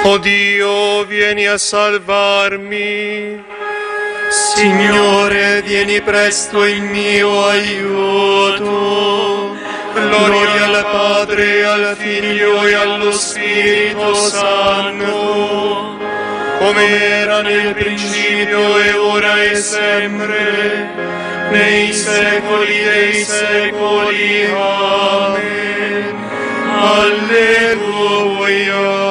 O Dio, vieni a salvarmi. Signore, vieni presto in mio aiuto. Gloria al Padre, al Figlio e allo Spirito Santo, come era nel principio e ora e sempre, nei secoli dei secoli. Amen. Alleluia.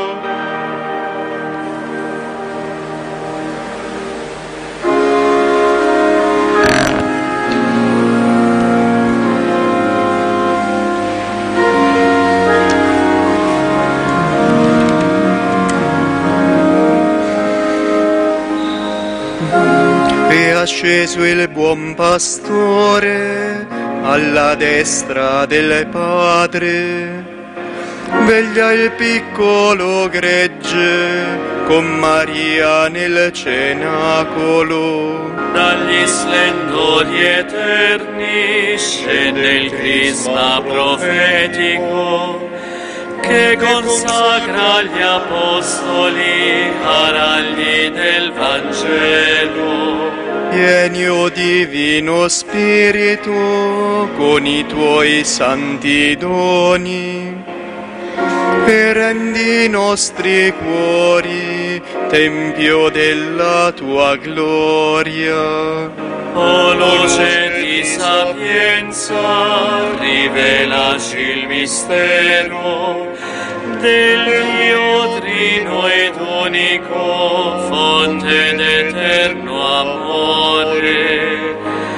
È asceso il buon pastore alla destra del Padre, veglia il piccolo gregge con Maria nel cenacolo. Dagli splendori eterni scende il crisma profetico che consacra gli apostoli aragli del Vangelo. Vieni, o Divino Spirito, con i tuoi santi doni e rendi i nostri cuori tempio della tua gloria. O luce di sapienza, rivelaci il mistero del Dio trino ed unico, fonte d'eterno amore.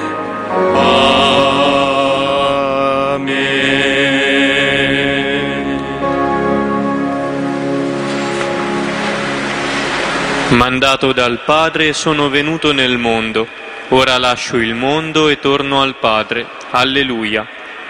Amen. Mandato dal Padre sono venuto nel mondo. Ora lascio il mondo e torno al Padre. Alleluia.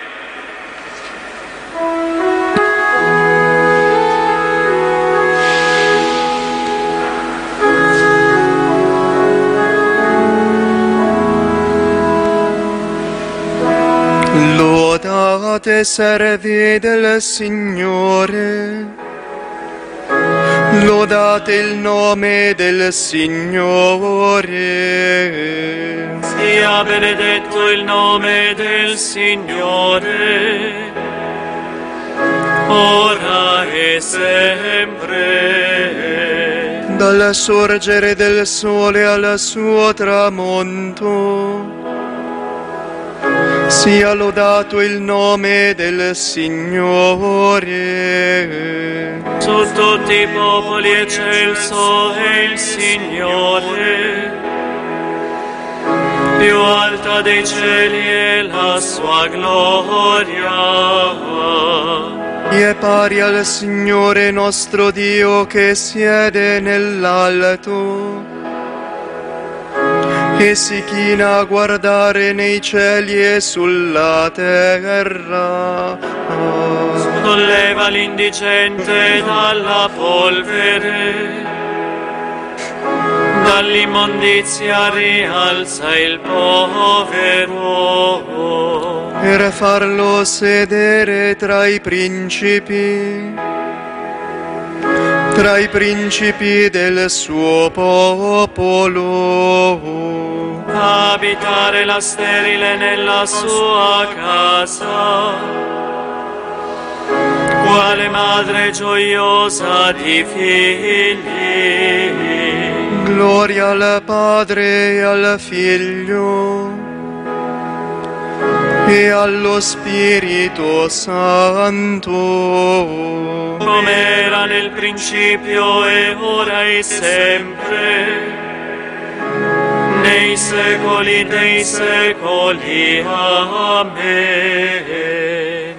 Lodate servi del Signore, lodate il nome del Signore. Sia benedetto il nome del Signore, ora e sempre. Dal sorgere del sole al suo tramonto, sia lodato il nome del Signore. Su tutti i popoli eccelso è il Signore, più alta dei cieli è la sua gloria. E pari al Signore nostro Dio che siede nell'alto e si china a guardare nei cieli e sulla terra. Solleva l'indigente dalla polvere, dall'immondizia rialza il povero, per farlo sedere tra i principi del suo popolo. abitare la sterile nella sua casa, quale madre gioiosa di figli. Gloria al Padre e al Figlio e allo Spirito Santo, come era nel principio e ora e sempre, nei secoli dei secoli. Amen.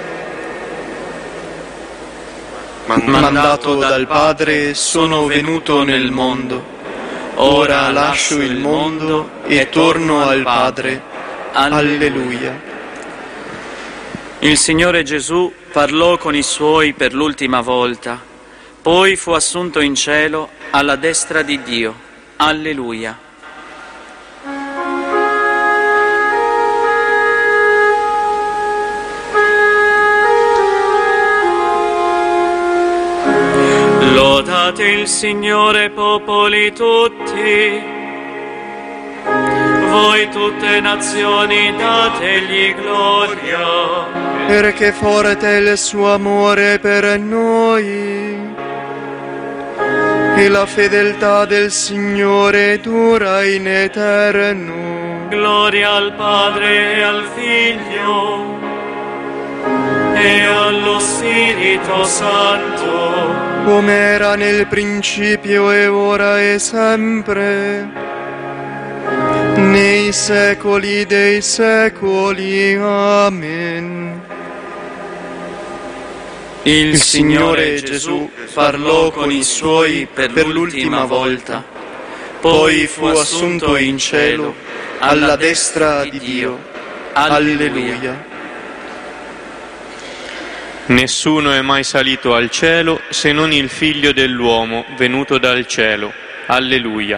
Mandato dal Padre sono venuto nel mondo. Ora lascio il mondo e torno al Padre. Alleluia. Il Signore Gesù parlò con i Suoi per l'ultima volta, poi fu assunto in cielo alla destra di Dio. Alleluia. Lodate il Signore, popoli tutti. Voi tutte nazioni, dategli gloria. Perché forte è il suo amore per noi, e la fedeltà del Signore dura in eterno. Gloria al Padre e al Figlio e allo Spirito Santo, come era nel principio e ora e sempre, nei secoli dei secoli. Amen. Il Signore Gesù parlò con i Suoi per l'ultima volta, poi fu assunto in cielo alla destra di Dio. Alleluia. Nessuno è mai salito al cielo se non il Figlio dell'uomo venuto dal cielo. Alleluia.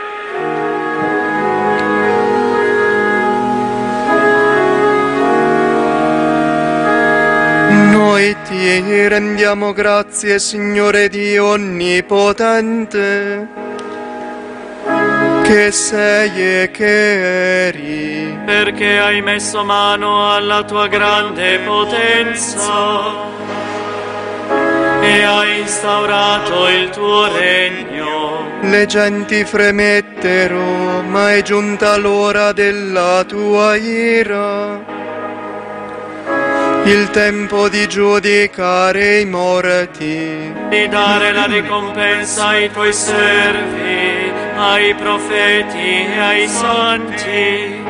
Noi ti rendiamo grazie, Signore Dio Onnipotente, che sei e che eri, Perché hai messo mano alla tua grande potenza e hai instaurato il tuo regno. le genti fremettero, ma è giunta l'ora della tua ira, il tempo di giudicare i morti, Di dare la ricompensa ai tuoi servi, ai profeti e ai santi,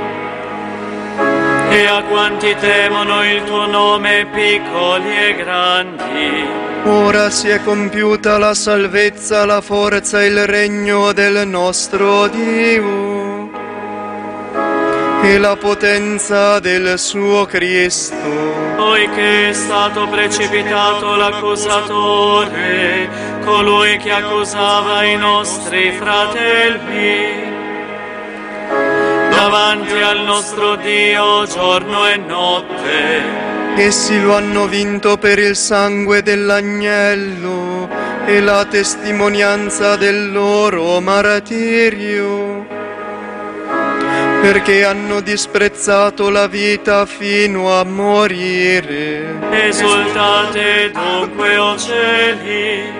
e a quanti temono il tuo nome, piccoli e grandi. Ora si è compiuta la salvezza, la forza e il regno del nostro Dio e la potenza del suo Cristo. Poiché è stato precipitato l'accusatore, colui che accusava i nostri fratelli, davanti al nostro Dio giorno e notte. Essi lo hanno vinto per il sangue dell'agnello e la testimonianza del loro martirio, perché hanno disprezzato la vita fino a morire. Esultate dunque, o cieli,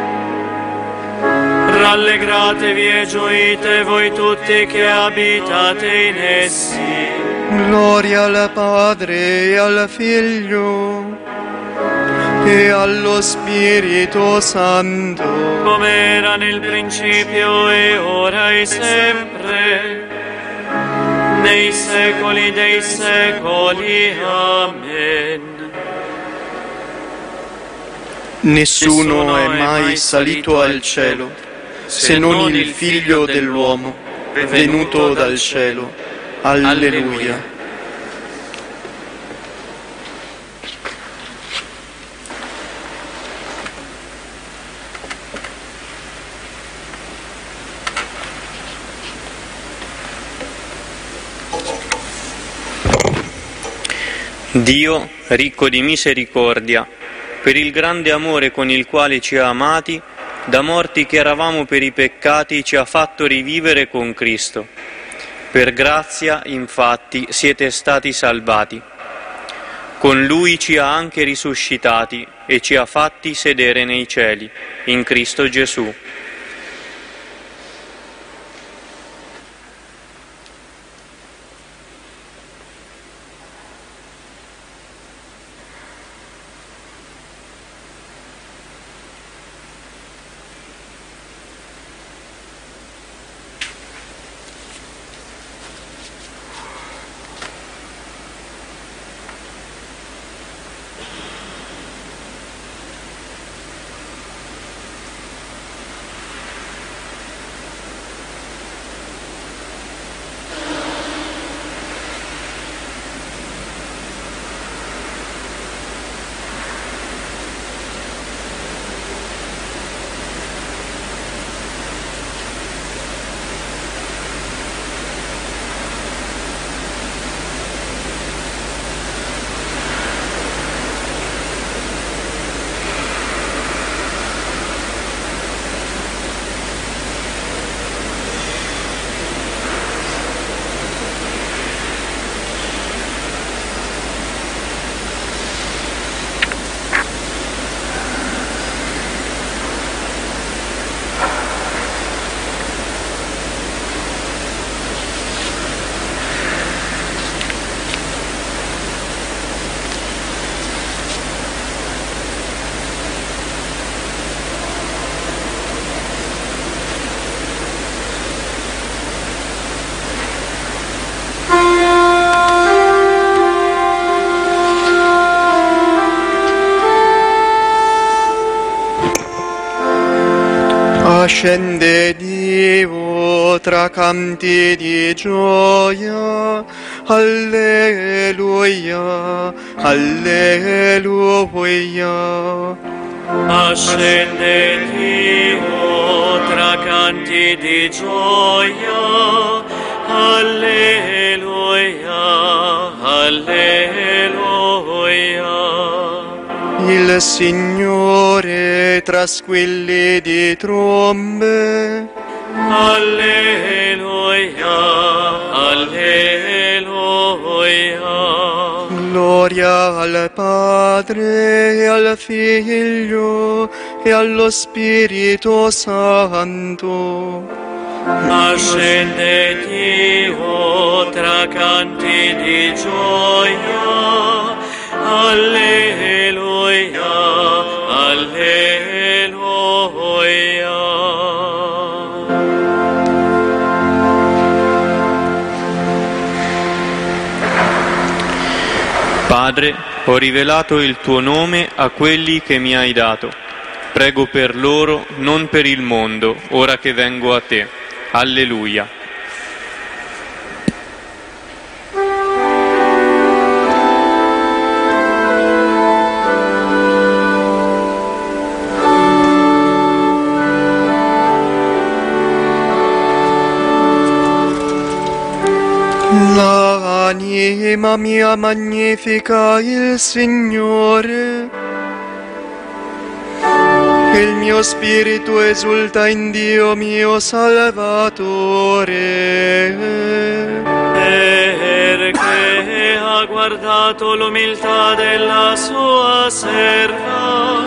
rallegratevi e gioite voi tutti che abitate in essi. Gloria al Padre e al Figlio e allo Spirito Santo, Come era nel principio e ora e sempre, nei secoli dei secoli. Amen. Nessuno è mai salito al cielo se non il Figlio dell'uomo venuto dal cielo. Alleluia. Dio, ricco di misericordia, per il grande amore con il quale ci ha amati, da morti che eravamo per i peccati ci ha fatto rivivere con Cristo. Per grazia, infatti, siete stati salvati. Con Lui ci ha anche risuscitati e ci ha fatti sedere nei cieli, in Cristo Gesù. Ascende Dio tra canti di gioia, alleluia, alleluia. Ascende Dio tra canti di gioia, alleluia, alleluia. Il Signore tra squilli di trombe, alleluia, alleluia. gloria al Padre e al Figlio e allo Spirito Santo. Ascende Dio tra canti di gioia, alleluia, alleluia. Padre, ho rivelato il tuo nome a quelli che mi hai dato. Prego per loro, non per il mondo, ora che vengo a te. Alleluia. L'anima mia magnifica il Signore, e il mio spirito esulta in Dio mio Salvatore, perché ha guardato l'umiltà della sua serva.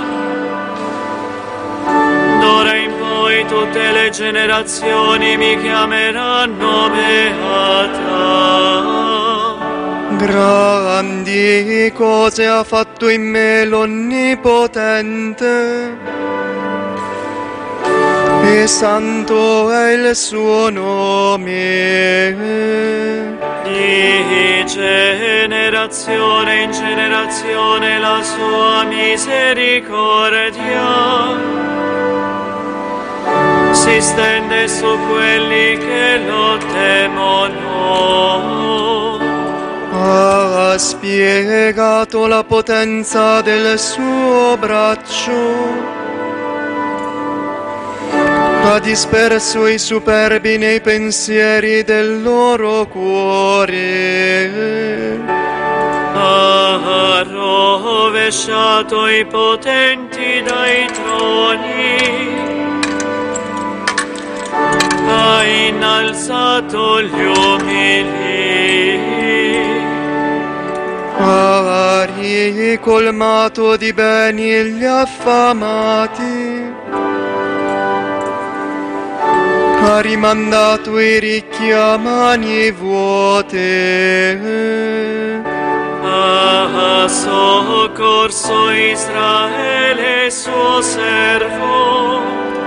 D'ora in poi tutte le generazioni mi chiameranno beata. Grandi cose ha fatto in me l'Onnipotente, e santo è il suo nome. Di generazione in generazione la sua misericordia si stende su quelli che lo temono. Ha spiegato la potenza del suo braccio, ha disperso i superbi nei pensieri del loro cuore, Ha rovesciato i potenti dai troni, ha innalzato gli umili, ha ricolmato di beni gli affamati, ha rimandato i ricchi a mani vuote, ha soccorso Israele suo servo,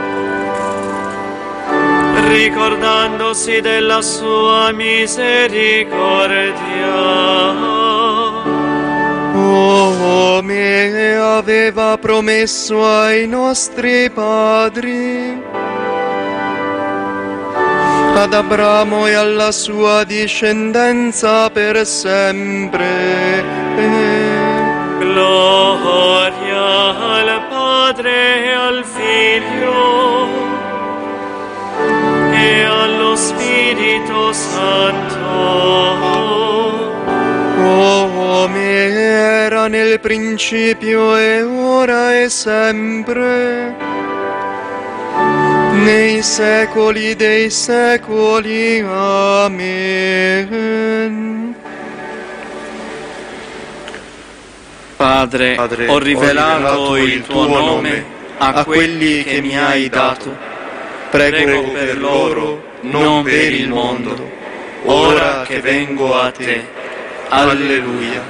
ricordandosi della sua misericordia. Come aveva promesso ai nostri padri, ad Abramo e alla sua discendenza per sempre. Gloria al Padre e al Figlio e allo Spirito Santo, come era nel principio e ora e sempre, nei secoli dei secoli. Amen. Padre, ho rivelato il tuo nome a quelli che mi hai dato. Prego per loro, non per il mondo, ora che vengo a te. Alleluia.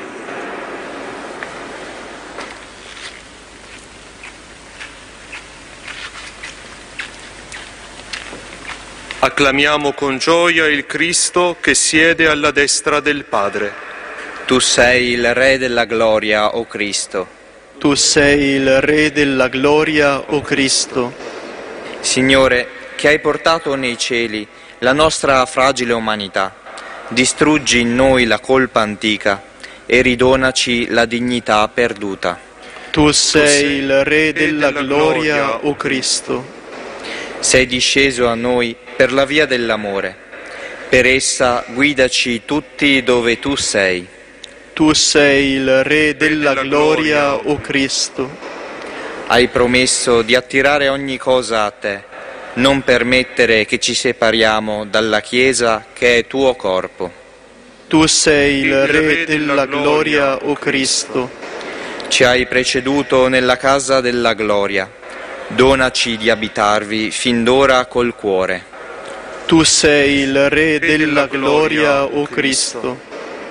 Acclamiamo con gioia il Cristo che siede alla destra del Padre. Tu sei il Re della gloria, o Cristo. Tu sei il Re della gloria, o Cristo. Signore, che hai portato nei cieli la nostra fragile umanità, distruggi in noi la colpa antica e ridonaci la dignità perduta. Tu sei il Re della gloria, o Cristo. Sei disceso a noi per la via dell'amore. Per essa guidaci tutti dove tu sei. Tu sei il Re della gloria, o Cristo. Hai promesso di attirare ogni cosa a te, non permettere che ci separiamo dalla Chiesa che è tuo corpo. Tu sei il Re della gloria, o Cristo. Ci hai preceduto nella casa della gloria. Donaci di abitarvi fin d'ora col cuore. Tu sei il Re della gloria, o Cristo.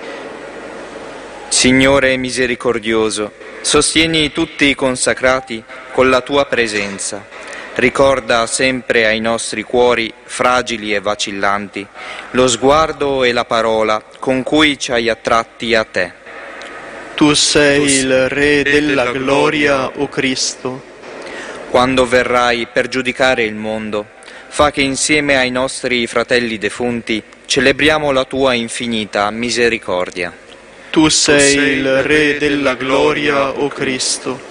Signore misericordioso, sostieni tutti i consacrati con la tua presenza. Ricorda sempre ai nostri cuori, fragili e vacillanti, lo sguardo e la parola con cui ci hai attratti a te. Tu sei il Re della gloria, o Cristo. Quando verrai per giudicare il mondo, fa che insieme ai nostri fratelli defunti celebriamo la tua infinita misericordia. Tu sei il Re della gloria, o Cristo.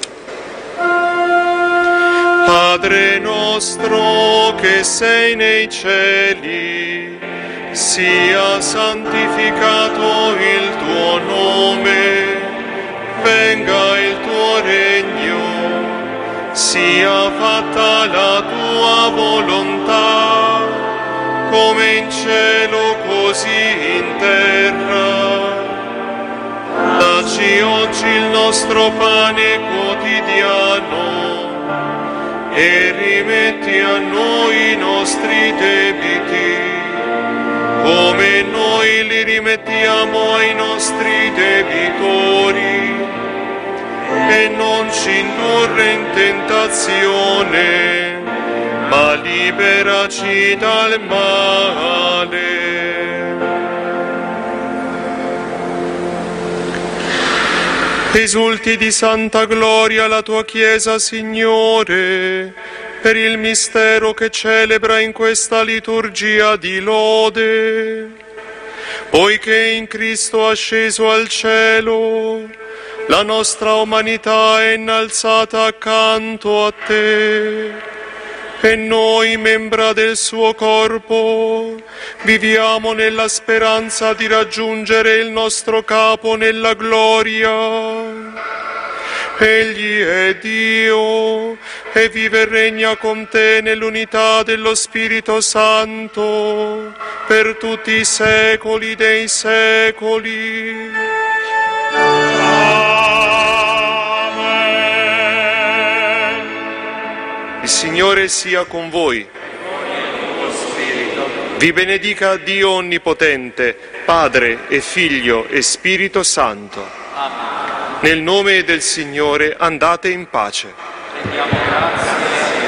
Padre nostro che sei nei cieli, sia santificato il tuo nome, venga il tuo regno, sia fatta la tua volontà, come in cielo così in terra. Dacci oggi il nostro pane quotidiano e rimetti a noi i nostri debiti, come noi li rimettiamo ai nostri debitori, e non ci indurre in tentazione, ma liberaci dal male. Esulti di santa gloria la tua Chiesa, Signore, per il mistero che celebra in questa liturgia di lode. Poiché in Cristo asceso al cielo, la nostra umanità è innalzata accanto a te, e noi, membra del suo corpo, viviamo nella speranza di raggiungere il nostro Capo nella gloria. Egli è Dio e vive e regna con te nell'unità dello Spirito Santo per tutti i secoli dei secoli. Il Signore sia con voi. Vi benedica Dio Onnipotente, Padre e Figlio e Spirito Santo. Nel nome del Signore andate in pace.